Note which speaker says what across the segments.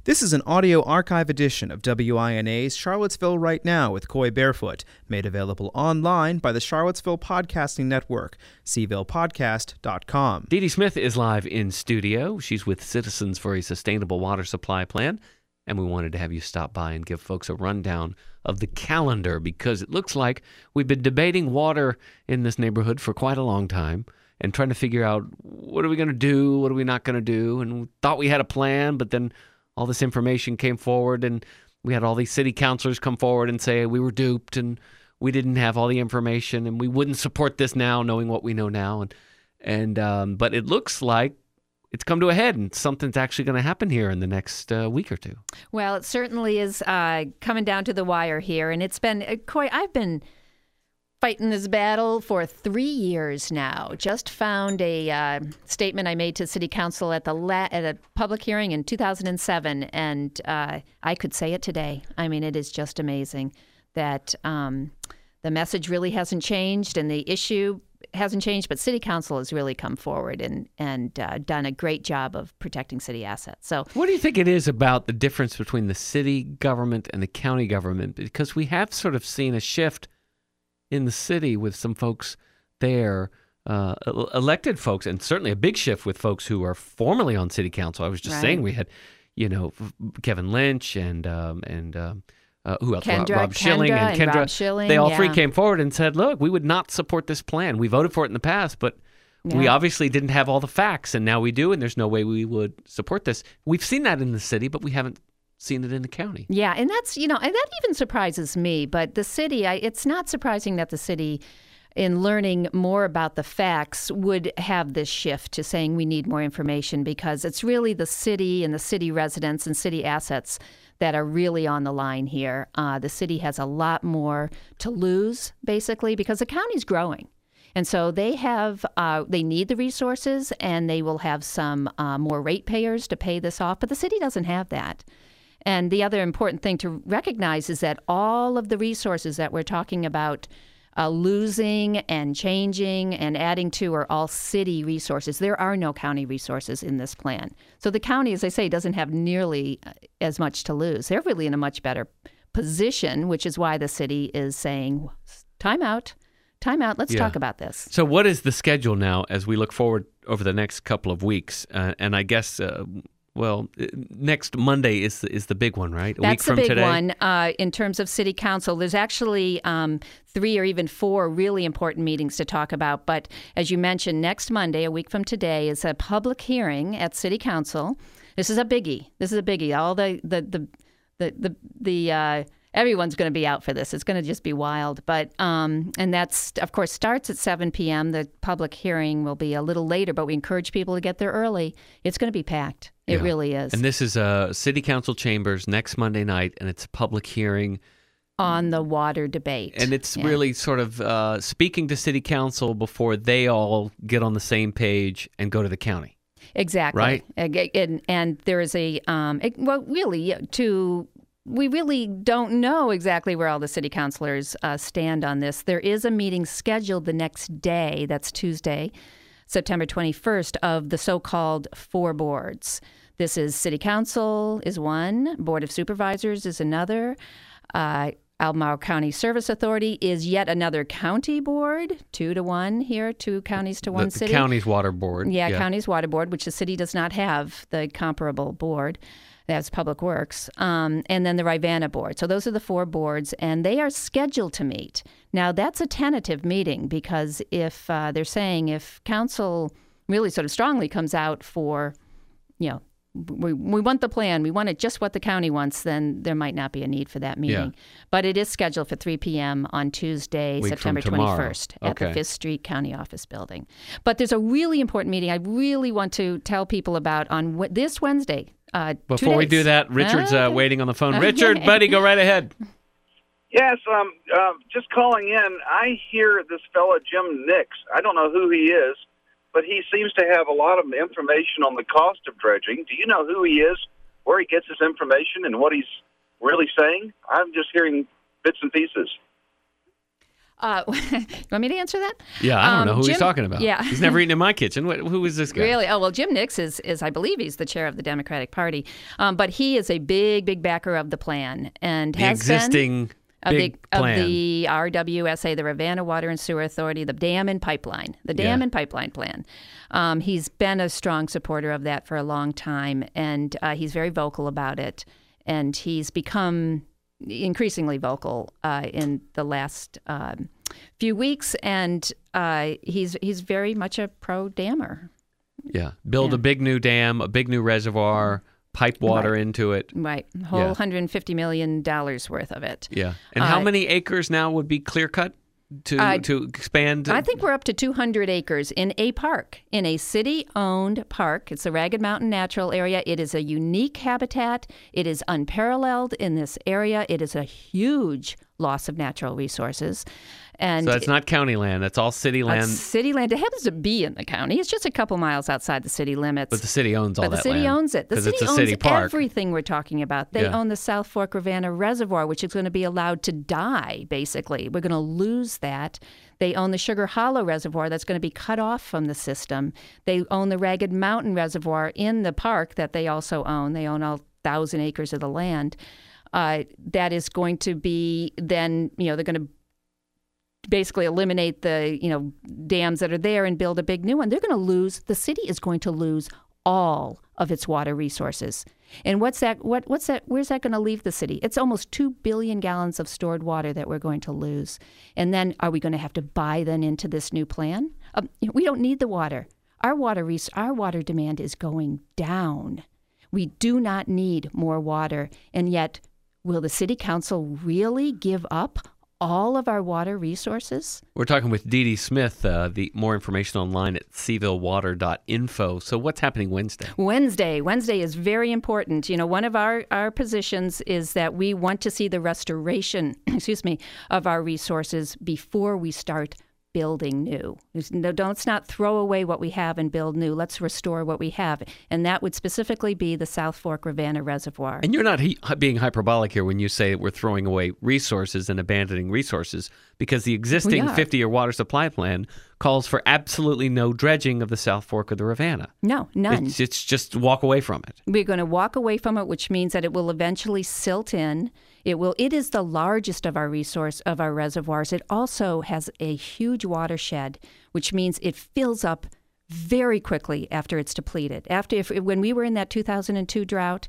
Speaker 1: This is an audio archive edition of WINA's Charlottesville Right Now with Coy Barefoot, made available online by the Charlottesville Podcasting Network, cvillePodcast.com.
Speaker 2: Dee Dee Smith is live in studio. She's with Citizens for a Sustainable Water Supply Plan, and we wanted to have you stop by and give folks a rundown of the calendar because it looks like we've been debating water in this neighborhood for quite a long time and trying to figure out what are we going to do, what are we not going to do, and we thought we had a plan, but then all this information came forward, and we had all these city councilors come forward and say we were duped and we didn't have all the information and we wouldn't support this now, knowing what we know now. But it looks like it's come to a head and something's actually going to happen here in the next week or two.
Speaker 3: Well, it certainly is coming down to the wire here, and it's been, Coy, I've been fighting this battle for 3 years now. Just found a statement I made to City Council at a public hearing in 2007, and I could say it today. I mean, it is just amazing that the message really hasn't changed and the issue hasn't changed, but City Council has really come forward and done a great job of protecting city assets. So,
Speaker 2: what do you think it is about the difference between the city government and the county government? Because we have sort of seen a shift in the city with some folks there, elected folks, and certainly a big shift with folks who are formerly on city council. I was just saying we had, Kevin Lynch and who else? Rob Schilling and Kendra.
Speaker 3: Rob Schilling,
Speaker 2: they all three came forward and said, look, we would not support this plan. We voted for it in the past, but we obviously didn't have all the facts, and now we do, and there's no way we would support this. We've seen that in the city, but we haven't seen it in the county.
Speaker 3: Yeah, and that's, and that even surprises me. But the city, it's not surprising that the city, in learning more about the facts, would have this shift to saying we need more information, because it's really the city and the city residents and city assets that are really on the line here. The city has a lot more to lose, basically, because the county's growing. And so they need the resources, and they will have some more ratepayers to pay this off, but the city doesn't have that. And the other important thing to recognize is that all of the resources that we're talking about losing and changing and adding to are all city resources. There are no county resources in this plan. So the county, as I say, doesn't have nearly as much to lose. They're really in a much better position, which is why the city is saying, time out, let's talk about this.
Speaker 2: So what is the schedule now as we look forward over the next couple of weeks? And I guess... next Monday is the big one, right?
Speaker 3: That's the big
Speaker 2: today?
Speaker 3: one in terms of City Council. There's actually 3 or even 4 really important meetings to talk about. But as you mentioned, next Monday, a week from today, is a public hearing at City Council. This is a biggie. All the everyone's going to be out for this. It's going to just be wild. But and that's, of course, starts at 7 p.m. The public hearing will be a little later, but we encourage people to get there early. It's going to be packed. It really is.
Speaker 2: And this is City Council chambers next Monday night, and it's a public hearing
Speaker 3: on the water debate.
Speaker 2: And it's really sort of speaking to City Council before they all get on the same page and go to the county.
Speaker 3: Exactly.
Speaker 2: Right?
Speaker 3: And there is we really don't know exactly where all the city councilors stand on this. There is a meeting scheduled the next day, that's Tuesday, September 21st, of the so-called 4 boards. This is City Council is one, Board of Supervisors is another, Albemarle County Service Authority is yet another county board, 2 to 1 here, 2 counties to 1 city.
Speaker 2: The county's water board.
Speaker 3: Yeah, county's water board, which the city does not have the comparable board. That's Public Works, and then the Rivanna board. So those are the 4 boards, and they are scheduled to meet. Now, that's a tentative meeting because if they're saying if council really sort of strongly comes out for, we want the plan, we want it just what the county wants, then there might not be a need for that meeting. Yeah. But it is scheduled for 3 p.m. on Tuesday, September 21st at the 5th Street County Office Building. But there's a really important meeting I really want to tell people about on this Wednesday.
Speaker 2: Before we do that, Richard's waiting on the phone. Richard, buddy, go right ahead.
Speaker 4: Yes, just calling in. I hear this fella, Jim Nix. I don't know who he is, but he seems to have a lot of information on the cost of dredging. Do you know who he is, where he gets his information, and what he's really saying? I'm just hearing bits and pieces.
Speaker 3: You want me to answer that?
Speaker 2: Yeah, I don't know who he's
Speaker 3: Jim-
Speaker 2: talking about.
Speaker 3: yeah.
Speaker 2: He's never eaten in my kitchen. Who is this guy?
Speaker 3: Really? Oh, well, Jim Nix is I believe he's the chair of the Democratic Party. But he is a big backer of the plan and
Speaker 2: The
Speaker 3: has
Speaker 2: existing big plan.
Speaker 3: of the RWSA, the Ravenna Water and Sewer Authority, the dam and pipeline plan. He's been a strong supporter of that for a long time, and he's very vocal about it. And he's become increasingly vocal in the last few weeks, and he's very much a pro-dammer.
Speaker 2: Yeah. Build a big new dam, a big new reservoir, pipe water into it.
Speaker 3: Right. Whole $150 million worth of it.
Speaker 2: Yeah. And how many acres now would be clear-cut to expand?
Speaker 3: I think we're up to 200 acres in a park, in a city-owned park. It's the Ragged Mountain Natural Area. It is a unique habitat. It is unparalleled in this area. It is a huge loss of natural resources. And
Speaker 2: so that's not county land. That's all city land.
Speaker 3: That's city land. It happens to be in the county. It's just a couple miles outside the city limits.
Speaker 2: But the city owns all that land.
Speaker 3: But the city owns it. The
Speaker 2: 'cause
Speaker 3: city
Speaker 2: it's a
Speaker 3: owns
Speaker 2: city park.
Speaker 3: everything we're talking about. They own the South Fork Ravenna Reservoir, which is going to be allowed to die, basically. We're going to lose that. They own the Sugar Hollow Reservoir that's going to be cut off from the system. They own the Ragged Mountain Reservoir in the park that they also own. They own all 1,000 acres of the land. That is going to be then, they're going to basically eliminate the, dams that are there and build a big new one. They're going to lose, the city is going to lose all of its water resources. And what's that? What's that? Where's that going to leave the city? It's almost 2 billion gallons of stored water that we're going to lose. And then are we going to have to buy then into this new plan? We don't need the water. Our water demand is going down. We do not need more water. And yet, will the city council really give up all of our water resources?
Speaker 2: We're talking with Dee Dee Smith. The more information online at sevillewater.info. So what's happening Wednesday?
Speaker 3: Wednesday is very important. One of our positions is that we want to see the restoration, of our resources before we start building new. Let's not throw away what we have and build new. Let's restore what we have. And that would specifically be the South Fork Ravenna Reservoir.
Speaker 2: And you're not being hyperbolic here when you say we're throwing away resources and abandoning resources, because the existing 50-year water supply plan calls for absolutely no dredging of the South Fork of the Ravenna.
Speaker 3: No, none.
Speaker 2: It's just walk away from it.
Speaker 3: We're going to walk away from it, which means that it will eventually silt in. It is the largest of our reservoirs. It also has a huge watershed, which means it fills up very quickly after it's depleted. When we were in that 2002 drought,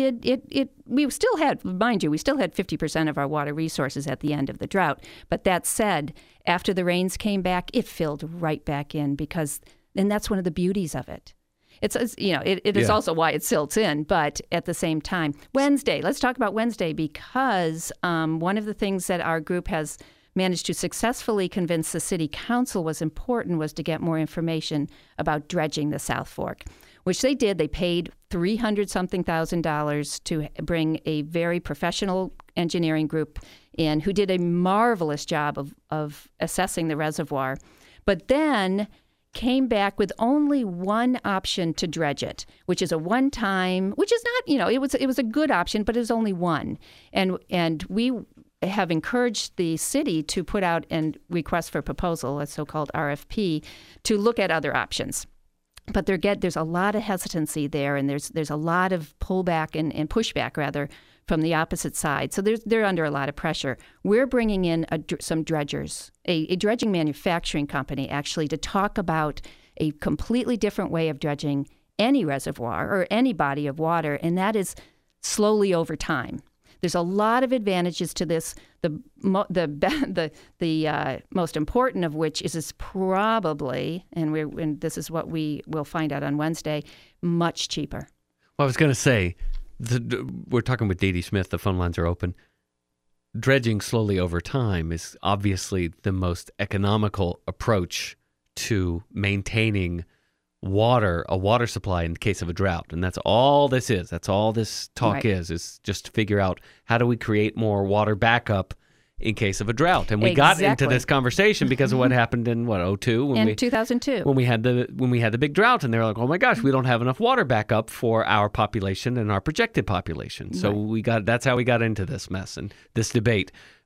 Speaker 3: we still had 50% of our water resources at the end of the drought. But that said, after the rains came back, it filled right back in and that's one of the beauties of it. It is also why it silts in, but at the same time, Wednesday. Let's talk about Wednesday, because one of the things that our group has managed to successfully convince the city council was important was to get more information about dredging the South Fork, which they did. They paid $300-something thousand to bring a very professional engineering group in who did a marvelous job of assessing the reservoir, but then came back with only one option to dredge it, which is a one-time, which is not, it was a good option, but it was only one. And we have encouraged the city to put out a request for proposal, a so-called RFP, to look at other options. But there's a lot of hesitancy there, and there's a lot of pullback and pushback, rather, from the opposite side. So they're under a lot of pressure. We're bringing in some dredgers, a dredging manufacturing company, actually, to talk about a completely different way of dredging any reservoir or any body of water, and that is slowly over time. There's a lot of advantages to this. The most important of which is probably, and this is what we will find out on Wednesday, much cheaper.
Speaker 2: Well, I was going to say, we're talking with Dee Dee Smith. The phone lines are open. Dredging slowly over time is obviously the most economical approach to maintaining a water supply in the case of a drought. And that's all this is. That's all this talk is just to figure out how do we create more water backup in case of a drought. And we got into this conversation because of what happened in 2002
Speaker 3: 2002
Speaker 2: when we had the big drought, and they're like, oh my gosh, we don't have enough water backup for our population and our projected population. So that's how we got into this mess and this debate.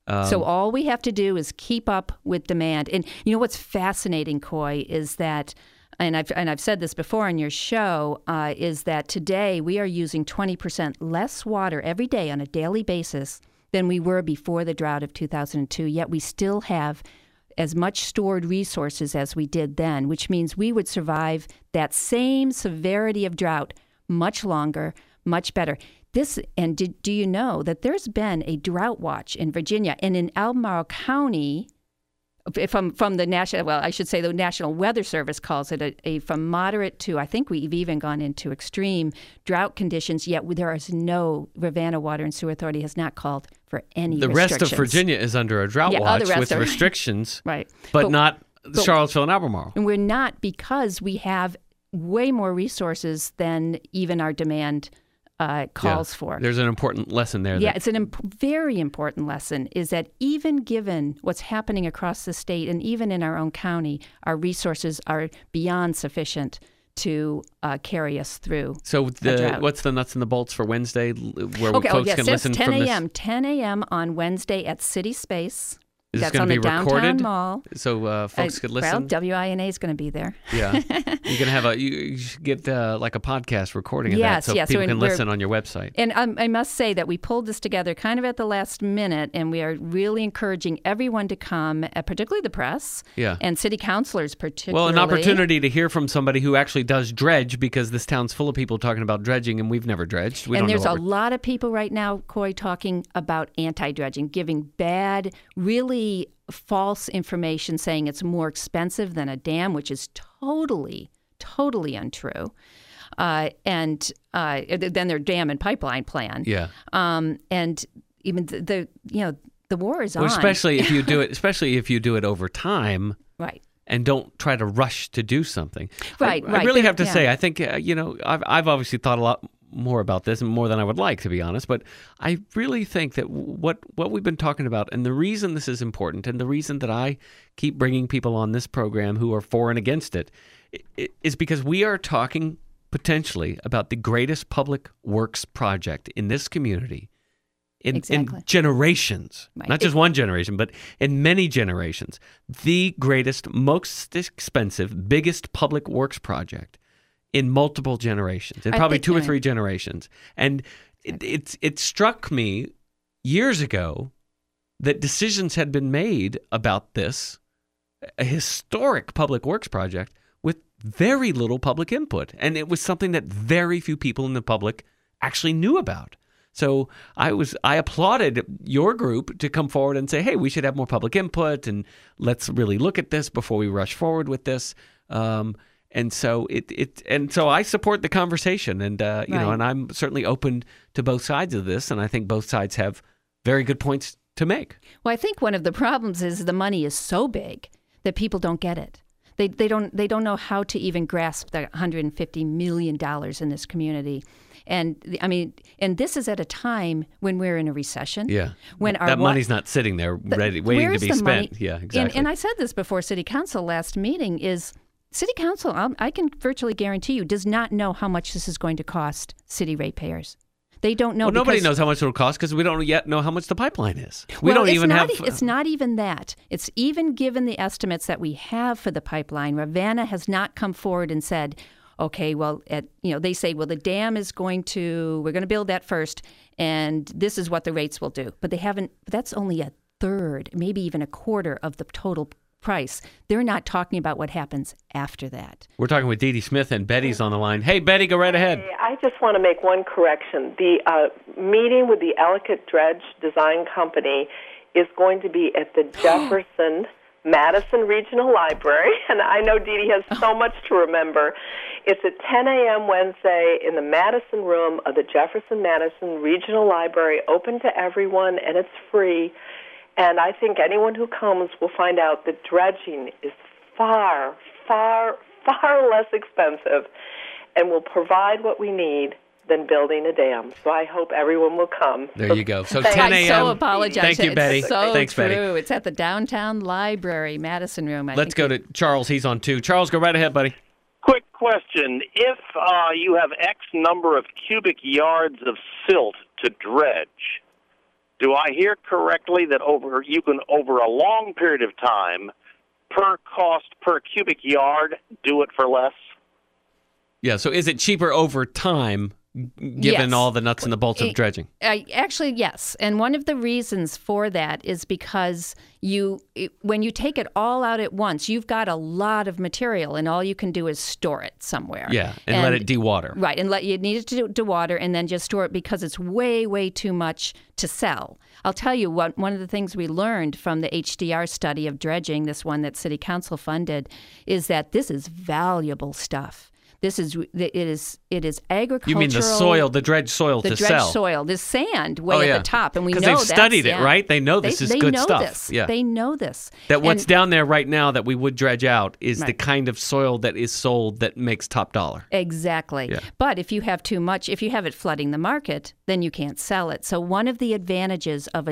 Speaker 3: So all we have to do is keep up with demand. And you know what's fascinating, Coy, is that, and I've said this before on your show, is that today we are using 20% less water every day on a daily basis than we were before the drought of 2002. Yet we still have as much stored resources as we did then, which means we would survive that same severity of drought much longer, much better. Do you know that there's been a drought watch in Virginia and in Albemarle County, from the national, well, I should say the National Weather Service calls it a from moderate to, I think we've even gone into extreme drought conditions, yet there is no, Ravenna Water and Sewer Authority has not called for any
Speaker 2: The
Speaker 3: restrictions.
Speaker 2: rest of Virginia is under a drought watch with restrictions,
Speaker 3: right.
Speaker 2: but not Charlottesville and Albemarle.
Speaker 3: And we're not, because we have way more resources than even our demand calls for.
Speaker 2: There's an important lesson there.
Speaker 3: Yeah, it's a very important lesson, is that even given what's happening across the state and even in our own county, our resources are beyond sufficient to carry us through.
Speaker 2: So what's the nuts and the bolts for Wednesday, where folks can listen
Speaker 3: 10
Speaker 2: from this?
Speaker 3: 10 a.m. on Wednesday at City Space.
Speaker 2: Is
Speaker 3: That's
Speaker 2: this going to be
Speaker 3: on the
Speaker 2: recorded?
Speaker 3: downtown mall.
Speaker 2: So folks could listen?
Speaker 3: Well, WINA is going to be there.
Speaker 2: Yeah. You can have you should get like a podcast recording of that so people can listen on your website.
Speaker 3: And I must say that we pulled this together kind of at the last minute, and we are really encouraging everyone to come, particularly the press and city councilors particularly.
Speaker 2: Well, an opportunity to hear from somebody who actually does dredge, because this town's full of people talking about dredging, and we've never dredged.
Speaker 3: And there's a lot of people right now, Coy, talking about anti-dredging, giving bad, really false information, saying it's more expensive than a dam, which is totally untrue. And then their dam and pipeline plan.
Speaker 2: Yeah.
Speaker 3: And even the war is on.
Speaker 2: Especially if you do it over time.
Speaker 3: Right.
Speaker 2: And don't try to rush to do something.
Speaker 3: Right.
Speaker 2: I really have to say, I think I've obviously thought a lot more about this, and more than I would like, to be honest. But I really think that what we've been talking about, and the reason this is important, and the reason that I keep bringing people on this program who are for and against it, is because we are talking potentially about the greatest public works project in this community in generations, not just one generation, but in many generations. The greatest, most expensive, biggest public works project in multiple generations, in probably two or three generations. And it struck me years ago that decisions had been made about this, a historic public works project, with very little public input. And it was something that very few people in the public actually knew about. So I applauded your group to come forward and say, hey, we should have more public input, and let's really look at this before we rush forward with this. And so so I support the conversation, and and I'm certainly open to both sides of this, and I think both sides have very good points to make.
Speaker 3: Well, I think one of the problems is the money is so big that people don't get it. They don't know how to even grasp the $150 million in this community. And and this is at a time when we're in a recession.
Speaker 2: Yeah.
Speaker 3: When
Speaker 2: that money's not sitting there ready, waiting to be spent.
Speaker 3: Money?
Speaker 2: Yeah, exactly.
Speaker 3: And I said this before City Council last meeting, is City Council, I can virtually guarantee you, does not know how much this is going to cost city ratepayers. They don't know.
Speaker 2: Well, nobody knows how much it'll cost, because we don't yet know how much the pipeline is.
Speaker 3: It's not even that. It's even given the estimates that we have for the pipeline. Ravenna has not come forward and said, okay, well, they say, well, the dam is we're going to build that first, and this is what the rates will do. But they haven't. That's only a third, maybe even a quarter of the total price. They're not talking about what happens after that.
Speaker 2: We're talking with Dee Dee Smith, and Betty's on the line. Hey, Betty, go right ahead.
Speaker 5: Hey, I just want to make one correction. The meeting with the Ellicott Dredge Design Company is going to be at the Jefferson Madison Regional Library, and I know Dee Dee has so much to remember. It's at 10 a.m. Wednesday in the Madison room of the Jefferson Madison Regional Library, open to everyone, and it's free. And I think anyone who comes will find out that dredging is far, far, far less expensive and will provide what we need than building a dam. So I hope everyone will come.
Speaker 2: There you go. So 10 a.m.
Speaker 3: I so apologize.
Speaker 2: Thank you, Betty.
Speaker 3: It's so
Speaker 2: Thanks,
Speaker 3: true.
Speaker 2: Betty.
Speaker 3: It's at the Downtown Library, Madison Room.
Speaker 2: Let's go to Charles. He's on too. Charles, go right ahead, buddy.
Speaker 6: Quick question. If you have X number of cubic yards of silt to dredge, do do I hear correctly that you can over a long period of time, per cubic yard, do it for less?
Speaker 2: Yeah, so is it cheaper over time, given
Speaker 3: Yes.
Speaker 2: all the nuts and the bolts of dredging?
Speaker 3: Actually, yes. And one of the reasons for that is because when you take it all out at once, you've got a lot of material, and all you can do is store it somewhere.
Speaker 2: Yeah, and let it dewater.
Speaker 3: Right, and you need it to dewater and then just store it because it's way, way too much to sell. I'll tell you what, one of the things we learned from the HDR study of dredging, this one that City Council funded, is that this is valuable stuff. It is agricultural.
Speaker 2: You mean the soil, the dredged soil to sell?
Speaker 3: The dredged soil, the sand way at the top, and we know
Speaker 2: because they've
Speaker 3: that's,
Speaker 2: studied it, right? They know this is good stuff.
Speaker 3: This.
Speaker 2: Yeah,
Speaker 3: they know this.
Speaker 2: That what's down there right now that we would dredge out is
Speaker 3: Right.
Speaker 2: the kind of soil that is sold that makes top dollar.
Speaker 3: Exactly.
Speaker 2: Yeah.
Speaker 3: But if you have too much, if you have it flooding the market, then you can't sell it. So one of the advantages of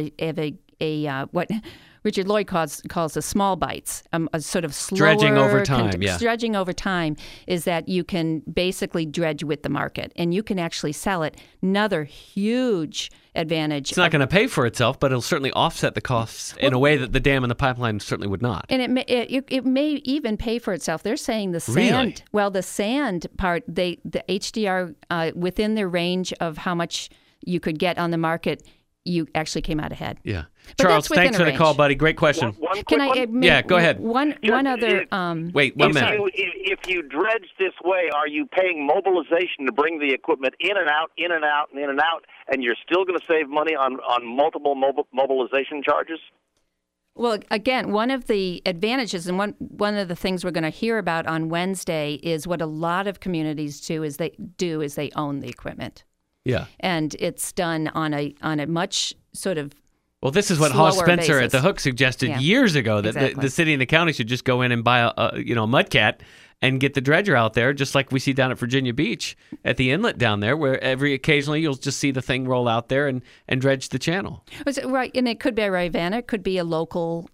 Speaker 3: what Richard Lloyd calls the small bites, a sort of slower
Speaker 2: Dredging over time,
Speaker 3: Dredging over time is that you can basically dredge with the market, and you can actually sell it. Another huge advantage.
Speaker 2: It's not going to pay for itself, but it'll certainly offset the costs in a way that the dam and the pipeline certainly would not.
Speaker 3: And it may even pay for itself. They're saying the sand.
Speaker 2: Really?
Speaker 3: Well, the sand part, the HDR within the range of how much you could get on the market, you actually came out ahead.
Speaker 2: Yeah.
Speaker 3: But
Speaker 2: Charles,
Speaker 3: that's within
Speaker 2: thanks
Speaker 3: a
Speaker 2: for the
Speaker 3: range.
Speaker 2: call, buddy. Great question.
Speaker 6: One quick
Speaker 3: Can I
Speaker 6: one?
Speaker 3: make
Speaker 2: Yeah, go ahead.
Speaker 3: one other?
Speaker 2: Wait, 1 minute.
Speaker 6: If you dredge this way, are you paying mobilization to bring the equipment in and out, in and out, and in and out, and you're still going to save money on multiple mobilization charges?
Speaker 3: Well, again, one of the advantages and one of the things we're going to hear about on Wednesday is what a lot of communities do is they own the equipment.
Speaker 2: Yeah.
Speaker 3: And it's done on a much sort of
Speaker 2: Well, this is what Haas
Speaker 3: slower
Speaker 2: Spencer
Speaker 3: basis.
Speaker 2: at the Hook suggested
Speaker 3: Yeah.
Speaker 2: years ago, that
Speaker 3: Exactly.
Speaker 2: the city and the county should just go in and buy a Mudcat and get the dredger out there, just like we see down at Virginia Beach at the inlet down there, where occasionally you'll just see the thing roll out there and dredge the channel.
Speaker 3: Right, and it could be a Rivanna, it could be a local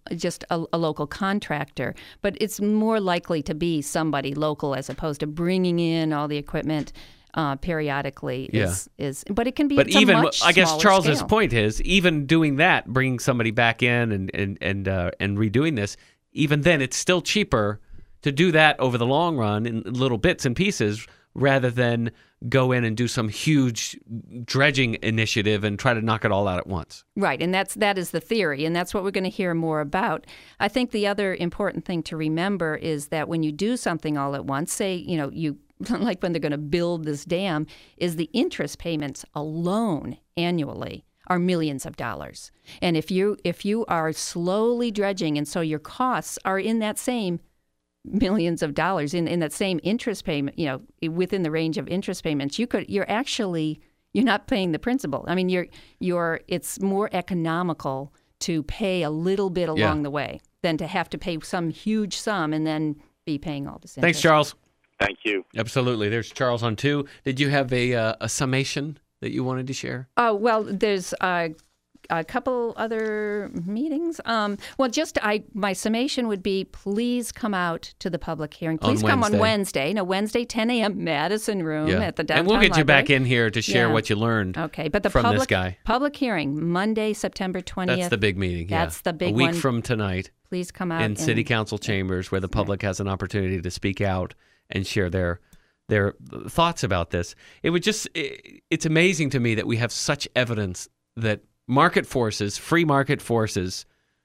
Speaker 3: contractor, but it's more likely to be somebody local as opposed to bringing in all the equipment periodically. But it can be.
Speaker 2: But
Speaker 3: it's a
Speaker 2: even,
Speaker 3: much
Speaker 2: I guess
Speaker 3: smaller
Speaker 2: Charles's
Speaker 3: scale.
Speaker 2: point is, even doing that, bringing somebody back in and redoing this, even then it's still cheaper to do that over the long run in little bits and pieces rather than go in and do some huge dredging initiative and try to knock it all out at once.
Speaker 3: Right, and that is the theory, and that's what we're going to hear more about. I think the other important thing to remember is that when you do something all at once, say, you like when they're going to build this dam, is the interest payments alone annually are millions of dollars. And if you are slowly dredging, and so your costs are in that same millions of dollars in that same interest payment, within the range of interest payments, you're not paying the principal. I mean, it's more economical to pay a little bit along the way than to have to pay some huge sum and then be paying all this interest.
Speaker 2: Thanks, Charles.
Speaker 6: Thank you.
Speaker 2: Absolutely. There's Charles on 2. Did you have a summation that you wanted to share?
Speaker 3: Oh, well, there's a couple other meetings. My summation would be, please come out to the public hearing. Please come on Wednesday. No, Wednesday, 10 a.m., Madison Room at the downtown
Speaker 2: And we'll get you back
Speaker 3: library.
Speaker 2: in here to share what you learned
Speaker 3: Okay, but the
Speaker 2: from this guy.
Speaker 3: public hearing, Monday, September 20th.
Speaker 2: That's the big meeting.
Speaker 3: That's the big
Speaker 2: one. A
Speaker 3: one.
Speaker 2: week from tonight.
Speaker 3: Please come out
Speaker 2: in city council chambers where the public has an opportunity to speak out and share their thoughts about this. It's amazing to me that we have such evidence that free market forces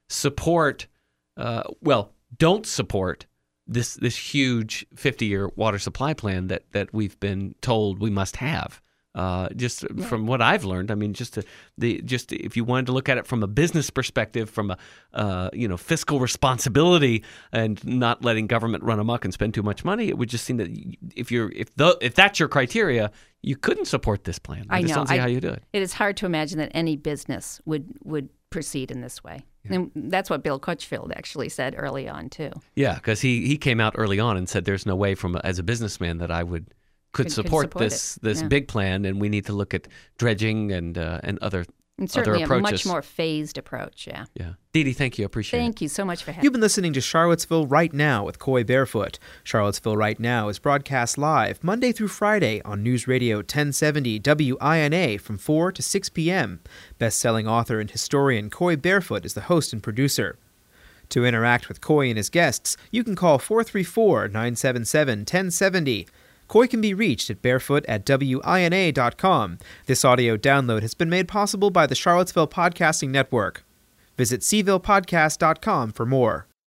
Speaker 2: don't support this huge 50-year water supply plan that we've been told we must have. From what I've learned, I mean, if you wanted to look at it from a business perspective, from a fiscal responsibility, and not letting government run amok and spend too much money, it would just seem that if that's your criteria, you couldn't support this plan. I just don't see how you do it.
Speaker 3: It is hard to imagine that any business would proceed in this way. Yeah. And that's what Bill Crutchfield actually said early on too.
Speaker 2: Yeah, because he came out early on and said there's no way as a businessman that I could support this big plan, and we need to look at dredging and other
Speaker 3: And certainly a
Speaker 2: approaches.
Speaker 3: much more phased approach, yeah.
Speaker 2: Yeah. Dee Dee, thank you. I appreciate it.
Speaker 3: Thank you so much for having
Speaker 1: You've been listening to Charlottesville Right Now with Coy Barefoot. Charlottesville Right Now is broadcast live Monday through Friday on News Radio 1070 WINA from 4 to 6 p.m. Best-selling author and historian Coy Barefoot is the host and producer. To interact with Coy and his guests, you can call 434-977-1070. Coy can be reached at barefoot@wina.com. This audio download has been made possible by the Charlottesville Podcasting Network. Visit cvillepodcast.com for more.